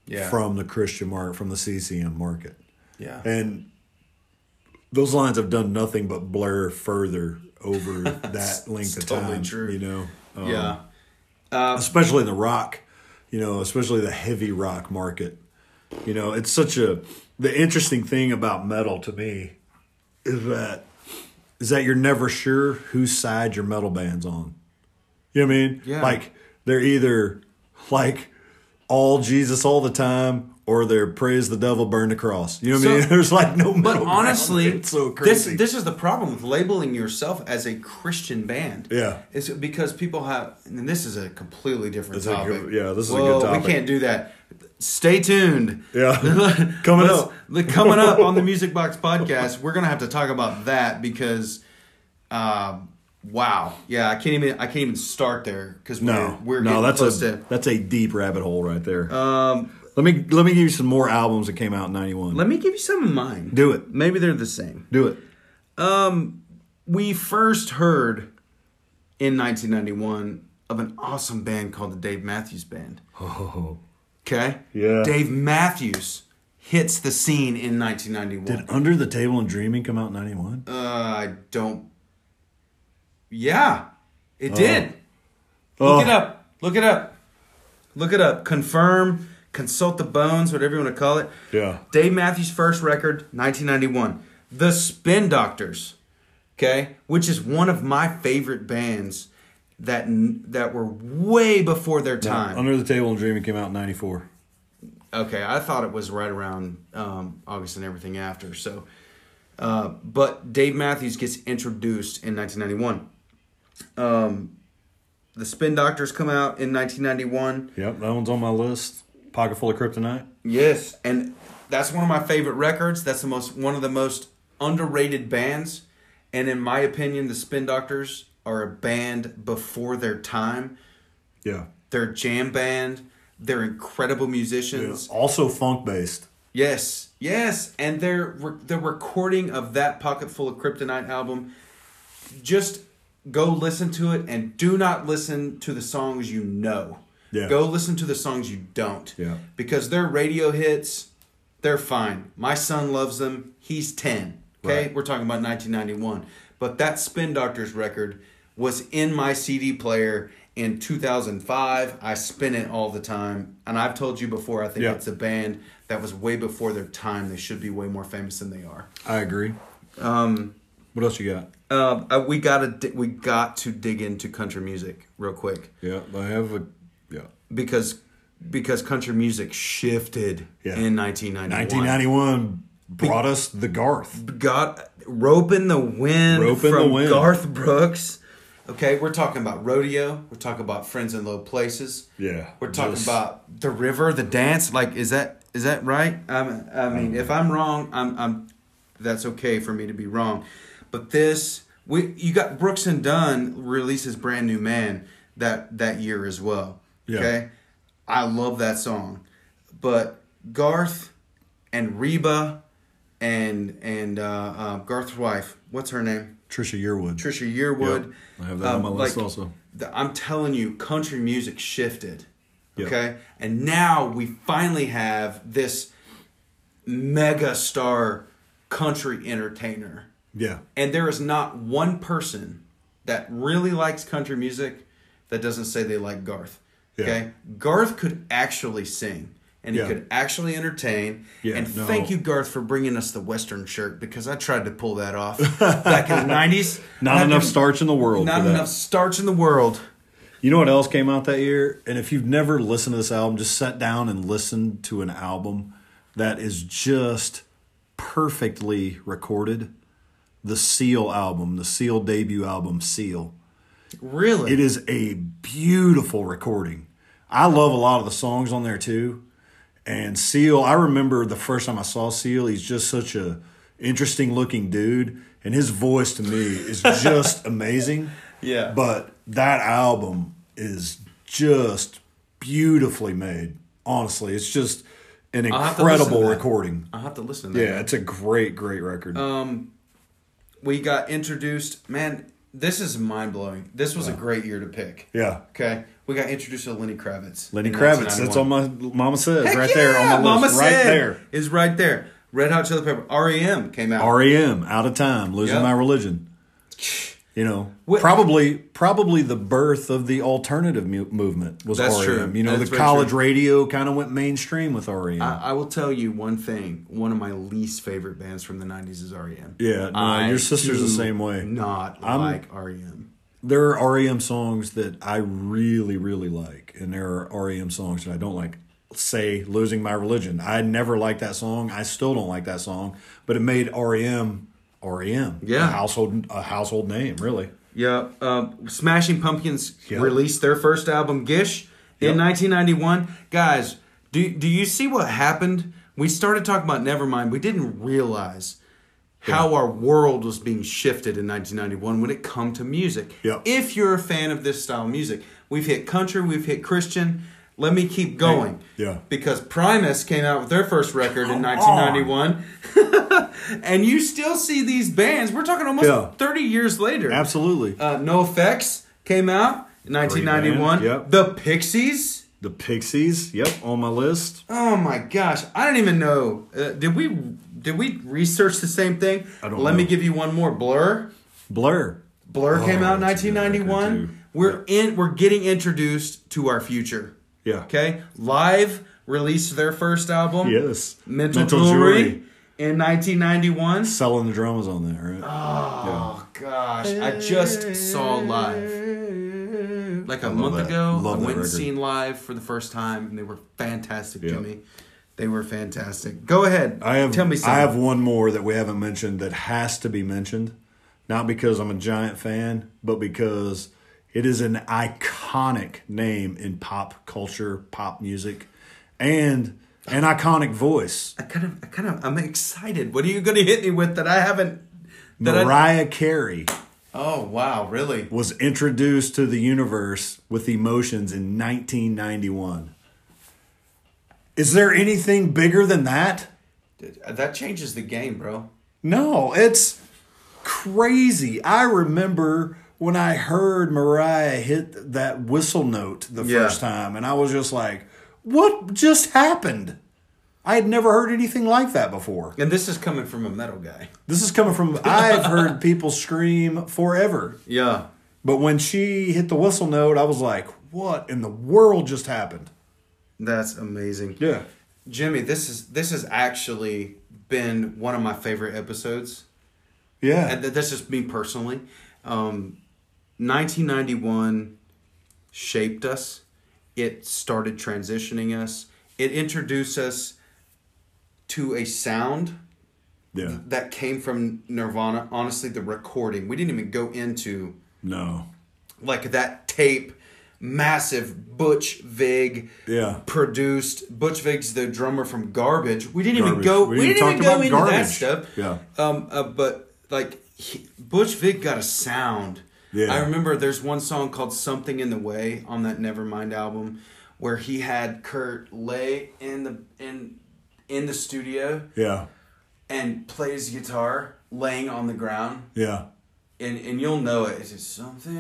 Speaker 2: from the Christian market, from the CCM market.
Speaker 1: Yeah.
Speaker 2: And those lines have done nothing but blur further over that length of time.
Speaker 1: Totally true.
Speaker 2: You know?
Speaker 1: Yeah.
Speaker 2: Especially in the rock, you know, especially the heavy rock market. You know, it's the interesting thing about metal to me is that you're never sure whose side your metal band's on. You know what I mean?
Speaker 1: Yeah.
Speaker 2: Like, they're either like all Jesus all the time, or they're praise the devil, burn the cross. You know what I mean? There's like no middle
Speaker 1: But honestly,
Speaker 2: ground. It's so crazy.
Speaker 1: this is the problem with labeling yourself as a Christian band.
Speaker 2: Yeah.
Speaker 1: It's because people have, and this is a completely different topic.
Speaker 2: This is a good topic.
Speaker 1: We can't do that. Stay tuned.
Speaker 2: Yeah. Coming up
Speaker 1: on the Music Box podcast, we're gonna have to talk about that because, wow, yeah, I can't even start there because we're getting close to.
Speaker 2: That's a deep rabbit hole right there. Let me give you some more albums that came out in '91.
Speaker 1: Let me give you some of mine.
Speaker 2: Do it.
Speaker 1: Maybe they're the same.
Speaker 2: Do it.
Speaker 1: We first heard in 1991 of an awesome band called the Dave Matthews Band.
Speaker 2: Oh.
Speaker 1: Okay?
Speaker 2: Yeah.
Speaker 1: Dave Matthews hits the scene in 1991.
Speaker 2: Did Under the Table and Dreaming come out in '91?
Speaker 1: I don't... Yeah, it did. Look it up. Confirm, consult the bones, whatever you want to call it.
Speaker 2: Yeah.
Speaker 1: Dave Matthews' first record, 1991. The Spin Doctors, okay? Which is one of my favorite bands that were way before their time.
Speaker 2: Under the Table and Dreaming came out in '94.
Speaker 1: Okay, I thought it was right around August and everything after. So, but Dave Matthews gets introduced in 1991. The Spin Doctors come out in 1991.
Speaker 2: Yep, that one's on my list. Pocket Full of Kryptonite.
Speaker 1: Yes, and that's one of my favorite records. That's one of the most underrated bands. And in my opinion, the Spin Doctors are a band before their time.
Speaker 2: Yeah.
Speaker 1: They're a jam band. They're incredible musicians.
Speaker 2: Yeah. Also funk based.
Speaker 1: Yes. And the recording of that Pocket Full of Kryptonite album, just go listen to it and do not listen to the songs you know.
Speaker 2: Yeah.
Speaker 1: Go listen to the songs you don't.
Speaker 2: Yeah. Because
Speaker 1: they're radio hits, they're fine. My son loves them. He's 10. Okay?
Speaker 2: Right.
Speaker 1: We're talking about 1991. But that Spin Doctors record was in my CD player in 2005. I spin it all the time. And I've told you before, I think it's a band that was way before their time. They should be way more famous than they are.
Speaker 2: I agree. What else you got?
Speaker 1: We got to dig into country music real quick.
Speaker 2: Yeah, I have
Speaker 1: because country music shifted in 1991.
Speaker 2: 1991 brought us the Garth.
Speaker 1: Got Ropin' the Wind from Garth Brooks. Okay, we're talking about Rodeo. We're talking about Friends in Low Places.
Speaker 2: Yeah,
Speaker 1: we're talking about The River, The Dance. Like, is that right? I mean, if I'm wrong, I'm. That's okay for me to be wrong. But you got Brooks and Dunn releases Brand New Man that year as well.
Speaker 2: Yeah.
Speaker 1: Okay, I love that song, but Garth and Reba and Garth's wife, what's her name?
Speaker 2: Trisha Yearwood.
Speaker 1: Yep.
Speaker 2: I have that on my list also.
Speaker 1: I'm telling you, country music shifted.
Speaker 2: Yep.
Speaker 1: Okay, and now we finally have this mega star country entertainer.
Speaker 2: Yeah.
Speaker 1: And there is not one person that really likes country music that doesn't say they like Garth.
Speaker 2: Yeah.
Speaker 1: Okay? Garth could actually sing. And he could actually entertain.
Speaker 2: Yeah,
Speaker 1: and thank you, Garth, for bringing us the Western shirt, because I tried to pull that off back in the 90s.
Speaker 2: Not enough starch in the world.
Speaker 1: Not enough starch in the world.
Speaker 2: You know what else came out that year? And if you've never listened to this album, just sit down and listen to an album that is just perfectly recorded. The Seal album, the Seal debut album, Seal.
Speaker 1: Really?
Speaker 2: It is a beautiful recording. I love a lot of the songs on there too. And Seal, I remember the first time I saw Seal, he's just such a interesting looking dude. And his voice to me is just amazing.
Speaker 1: Yeah.
Speaker 2: But that album is just beautifully made. Honestly, it's just an incredible recording.
Speaker 1: I'll have to listen to that.
Speaker 2: Yeah, it's a great, great record.
Speaker 1: We got introduced. Man, this is mind-blowing. This was a great year to pick.
Speaker 2: Yeah.
Speaker 1: Okay. We got introduced to Lenny Kravitz.
Speaker 2: Lenny
Speaker 1: in
Speaker 2: Kravitz.
Speaker 1: 1991.
Speaker 2: That's on my Mama Says
Speaker 1: Heck
Speaker 2: right
Speaker 1: yeah,
Speaker 2: there on my
Speaker 1: Mama
Speaker 2: list. Right
Speaker 1: Said
Speaker 2: there.
Speaker 1: is right there. Red Hot Chili Pepper. R.E.M. came out.
Speaker 2: R.E.M. Out of Time. Losing
Speaker 1: Yep.
Speaker 2: My Religion. You know,
Speaker 1: What-
Speaker 2: probably the birth of the alternative movement was
Speaker 1: That's
Speaker 2: R.E.M.
Speaker 1: true.
Speaker 2: You know,
Speaker 1: That's
Speaker 2: the
Speaker 1: very
Speaker 2: college
Speaker 1: true.
Speaker 2: radio kind of went mainstream with R.E.M.
Speaker 1: I will tell you one thing. One of my least favorite bands from the 90s is R.E.M.
Speaker 2: Yeah, no,
Speaker 1: I
Speaker 2: your sister's the
Speaker 1: do
Speaker 2: same way.
Speaker 1: Not
Speaker 2: I'm-
Speaker 1: like R.E.M.
Speaker 2: There are R.E.M. songs that I really, really like, and there are R.E.M. songs that I don't like. Say, Losing My Religion. I never liked that song. I still don't like that song, but it made R.E.M. R.E.M.
Speaker 1: Yeah.
Speaker 2: a household name, really.
Speaker 1: Yeah. Smashing Pumpkins
Speaker 2: Yep.
Speaker 1: released their first album, Gish,
Speaker 2: Yep.
Speaker 1: in 1991. Guys, do you see what happened? We started talking about Nevermind. We didn't realize how our world was being shifted in 1991 when it come to music.
Speaker 2: Yep.
Speaker 1: If you're a fan of this style of music, we've hit country, we've hit Christian. Let me keep going.
Speaker 2: Yeah.
Speaker 1: Because Primus came out with their first record in
Speaker 2: Come
Speaker 1: 1991. And you still see these bands. We're talking almost
Speaker 2: Yeah.
Speaker 1: 30 years later.
Speaker 2: Absolutely.
Speaker 1: No Effects came out in 1991.
Speaker 2: Great band, yep.
Speaker 1: The Pixies.
Speaker 2: The Pixies, yep, on my list.
Speaker 1: Oh my gosh, I don't even know. Did we research the same thing?
Speaker 2: I don't
Speaker 1: Let me
Speaker 2: know.
Speaker 1: give you one more. Blur.
Speaker 2: Blur.
Speaker 1: Blur came out in
Speaker 2: that's a good record,
Speaker 1: 1991. We're getting introduced to our future.
Speaker 2: Yeah.
Speaker 1: Okay, Live released their first album.
Speaker 2: Yes.
Speaker 1: Mental Jewelry in 1991.
Speaker 2: Selling the Drums on there, right?
Speaker 1: Oh gosh, I just saw Live like a
Speaker 2: love
Speaker 1: month
Speaker 2: that.
Speaker 1: ago.
Speaker 2: Love
Speaker 1: I
Speaker 2: that
Speaker 1: went and
Speaker 2: record.
Speaker 1: seen Live for the first time, and they were fantastic,
Speaker 2: Yeah.
Speaker 1: Jimmy. They were fantastic. Go ahead. Tell me something.
Speaker 2: I have one more that we haven't mentioned that has to be mentioned. Not because I'm a giant fan, but because it is an iconic name in pop culture, pop music, and an iconic voice.
Speaker 1: I'm excited. What are you going to hit me with that I haven't?
Speaker 2: Mariah Carey
Speaker 1: Oh wow, really?
Speaker 2: was introduced to the universe with Emotions in 1991. Is there anything bigger than that?
Speaker 1: That changes the game, bro.
Speaker 2: No, it's crazy. I remember when I heard Mariah hit that whistle note the
Speaker 1: Yeah.
Speaker 2: first time, and I was just like, what just happened? I had never heard anything like that before.
Speaker 1: And this is coming from a metal guy.
Speaker 2: This is coming from, I've heard people scream forever.
Speaker 1: Yeah.
Speaker 2: But when she hit the whistle note, I was like, what in the world just happened?
Speaker 1: That's amazing.
Speaker 2: Yeah.
Speaker 1: Jimmy, this has actually been one of my favorite episodes.
Speaker 2: Yeah.
Speaker 1: And that's just me personally. 1991 shaped us. It started transitioning us. It introduced us to a sound
Speaker 2: Yeah.
Speaker 1: that came from Nirvana. Honestly, the recording. We didn't even go into
Speaker 2: No.
Speaker 1: like that tape. Massive Butch Vig
Speaker 2: Yeah.
Speaker 1: produced. Butch Vig's the drummer from Garbage. We didn't even
Speaker 2: Garbage.
Speaker 1: go.
Speaker 2: We
Speaker 1: We
Speaker 2: didn't
Speaker 1: didn't even
Speaker 2: talk
Speaker 1: go
Speaker 2: about
Speaker 1: into that
Speaker 2: Garbage.
Speaker 1: stuff.
Speaker 2: Yeah.
Speaker 1: But like Butch Vig got a sound.
Speaker 2: Yeah.
Speaker 1: I remember there's one song called "Something in the Way" on that Nevermind album, where he had Kurt lay in the studio
Speaker 2: Yeah.
Speaker 1: and play his guitar laying on the ground.
Speaker 2: Yeah.
Speaker 1: And you'll know it. It's just something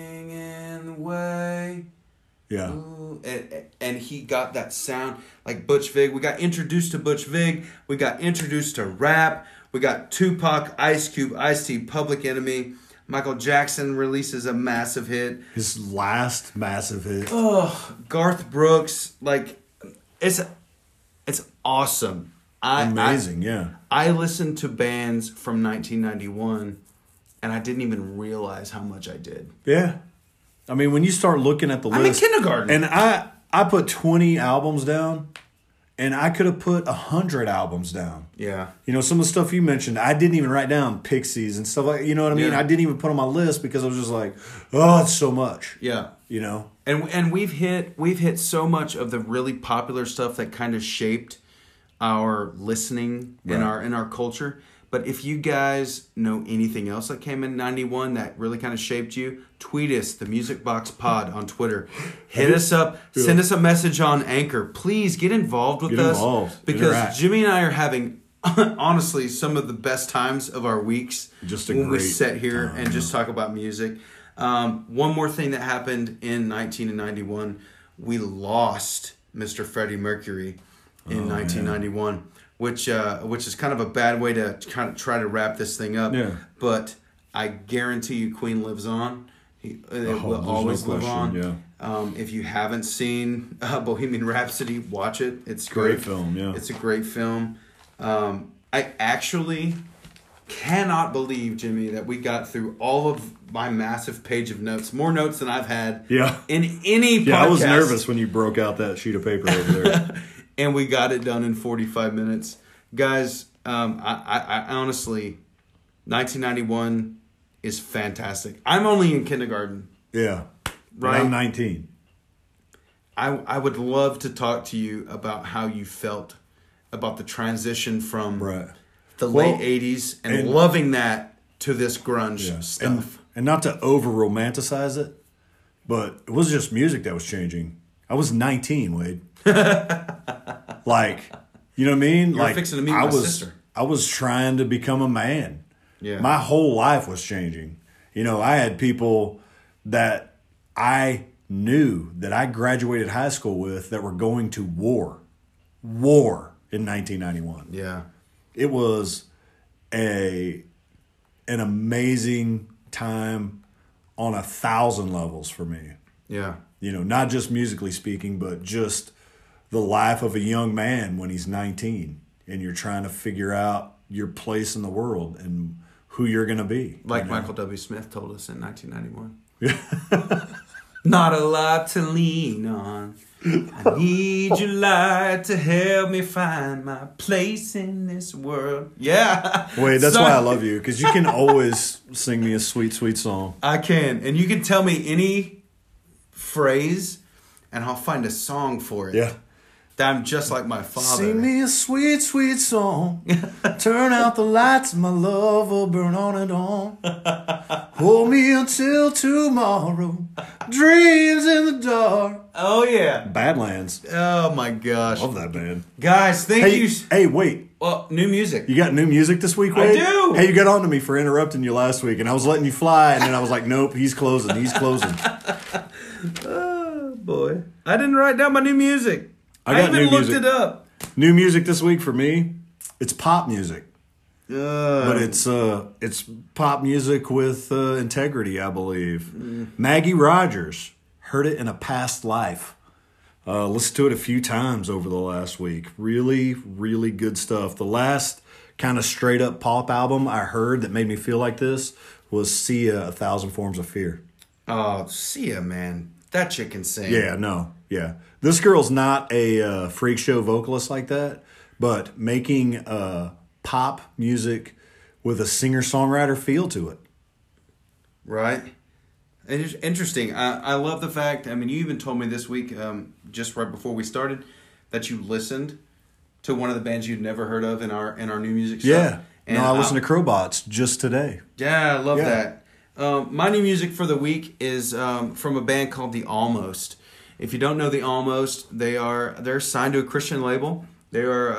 Speaker 1: in the way.
Speaker 2: Yeah.
Speaker 1: Ooh. And he got that sound like Butch Vig. We got introduced to Butch Vig. We got introduced to rap. We got Tupac, Ice Cube, Ice-T, Public Enemy. Michael Jackson releases a massive hit.
Speaker 2: His last massive hit.
Speaker 1: Oh, Garth Brooks. Like, it's awesome.
Speaker 2: Amazing, yeah.
Speaker 1: I listened to bands from 1991 and I didn't even realize how much I did.
Speaker 2: Yeah. I mean, when you start looking at the
Speaker 1: I'm
Speaker 2: list.
Speaker 1: in kindergarten.
Speaker 2: And I put 20 albums down, and I could have put 100 albums down.
Speaker 1: Yeah.
Speaker 2: You know, some of the stuff you mentioned, I didn't even write down Pixies and stuff like, you know what I mean?
Speaker 1: Yeah.
Speaker 2: I didn't even put on my list because I was just like, oh, it's so much.
Speaker 1: Yeah.
Speaker 2: You know?
Speaker 1: And we've hit so much of the really popular stuff that kind of shaped our listening in our culture. But if you guys know anything else that came in 91 that really kind of shaped you, tweet us, the Music Box Pod on Twitter. Hit us up.
Speaker 2: Yeah.
Speaker 1: Send us a message on Anchor. Please get involved with
Speaker 2: Get
Speaker 1: us.
Speaker 2: involved.
Speaker 1: Because
Speaker 2: Interact.
Speaker 1: Jimmy and I are having, honestly, some of the best times of our weeks
Speaker 2: Just a
Speaker 1: when we
Speaker 2: great
Speaker 1: sit here
Speaker 2: time,
Speaker 1: and just talk about music. One more thing that happened in 1991, we lost Mr. Freddie Mercury in 1991, which is kind of a bad way to kind of try to wrap this thing up.
Speaker 2: Yeah.
Speaker 1: But I guarantee you, Queen lives on. It will always live on.
Speaker 2: Yeah.
Speaker 1: If you haven't seen Bohemian Rhapsody, watch it. It's
Speaker 2: Great
Speaker 1: good.
Speaker 2: film, yeah.
Speaker 1: It's a great film. I actually cannot believe, Jimmy, that we got through all of my massive page of notes. More notes than I've had in any podcast.
Speaker 2: Yeah, I was nervous when you broke out that sheet of paper over there.
Speaker 1: And we got it done in 45 minutes. Guys, I honestly, 1991 is fantastic. I'm only in kindergarten.
Speaker 2: Yeah.
Speaker 1: Right?
Speaker 2: I'm 19.
Speaker 1: I would love to talk to you about how you felt about the transition from the late 80s and loving that to this grunge stuff.
Speaker 2: And not to over romanticize it, but it was just music that was changing. I was 19, Wade. Like, you know what I mean?
Speaker 1: You were fixing to meet my sister.
Speaker 2: I was trying to become a man.
Speaker 1: Yeah.
Speaker 2: My whole life was changing. You know, I had people that I knew that I graduated high school with that were going to war in 1991.
Speaker 1: Yeah.
Speaker 2: It was an amazing time on 1,000 levels for me.
Speaker 1: Yeah.
Speaker 2: You know, not just musically speaking, but just the life of a young man when he's 19 and you're trying to figure out your place in the world and who you're going to be.
Speaker 1: Like Michael W. Smith told us in 1991. Not a lot to lean on. I need your light to help me find my place in this world. Yeah.
Speaker 2: Wait, that's why I love you, because you can always sing me a sweet, sweet song.
Speaker 1: I can. And you can tell me any phrase, and I'll find a song for it.
Speaker 2: Yeah.
Speaker 1: That I'm just like my father.
Speaker 2: Sing me a sweet, sweet song. Turn out the lights, my love will burn on and on. Hold me until tomorrow. Dreams in the dark.
Speaker 1: Oh, yeah.
Speaker 2: Badlands.
Speaker 1: Oh, my gosh.
Speaker 2: Love that band.
Speaker 1: Guys, thank you.
Speaker 2: Hey, wait.
Speaker 1: Well, new music.
Speaker 2: You got new music this week, Wade?
Speaker 1: I do.
Speaker 2: Hey, you got on to me for interrupting you last week, and I was letting you fly, and then I was like, nope, he's closing.
Speaker 1: Oh, boy. I didn't write down my new music.
Speaker 2: I got
Speaker 1: even
Speaker 2: new
Speaker 1: looked
Speaker 2: music.
Speaker 1: it up.
Speaker 2: New music this week for me, it's pop music. But it's pop music with integrity, I believe. Maggie Rogers, Heard It in a Past Life. Listened to it a few times over the last week. Really, really good stuff. The last kind of straight up pop album I heard that made me feel like this was Sia, 1,000 Forms of Fear.
Speaker 1: Oh, Sia, man. That chick can sing.
Speaker 2: Yeah. This girl's not a freak show vocalist like that, but making pop music with a singer-songwriter feel to it.
Speaker 1: Right. And it's interesting. I love the fact, I mean, you even told me this week, just right before we started, that you listened to one of the bands you'd never heard of in our new music stuff.
Speaker 2: Yeah.
Speaker 1: And
Speaker 2: I listened to Crowbots just today.
Speaker 1: Yeah, I love that. My new music for the week is from a band called The Almost. If you don't know The Almost, they're signed to a Christian label. They are,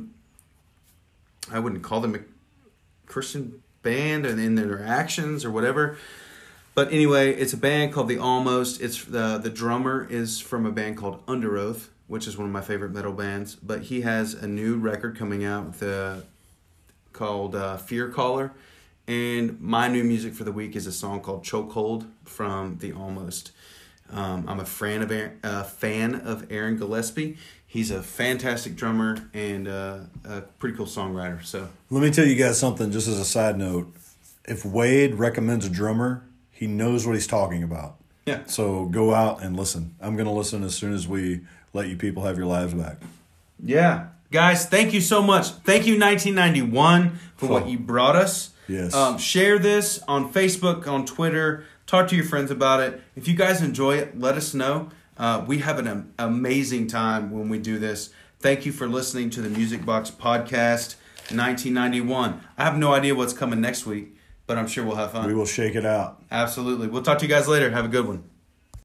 Speaker 1: I wouldn't call them a Christian band in their actions or whatever. But anyway, it's a band called The Almost. It's the drummer is from a band called Under Oath, which is one of my favorite metal bands. But he has a new record coming out called Fear Caller. And my new music for the week is a song called Chokehold from The Almost. I'm a fan of Aaron Gillespie. He's a fantastic drummer and a pretty cool songwriter. So
Speaker 2: let me tell you guys something just as a side note. If Wade recommends a drummer, he knows what he's talking about.
Speaker 1: Yeah.
Speaker 2: So go out and listen. I'm going to listen as soon as we let you people have your lives back.
Speaker 1: Yeah. Guys, thank you so much. Thank you, 1991, for what you brought us.
Speaker 2: Yes.
Speaker 1: Share this on Facebook, on Twitter. Talk to your friends about it. If you guys enjoy it, let us know. We have an amazing time when we do this. Thank you for listening to the Music Box Podcast 1991. I have no idea what's coming next week, but I'm sure we'll have fun.
Speaker 2: We will shake it out.
Speaker 1: Absolutely. We'll talk to you guys later. Have a good one.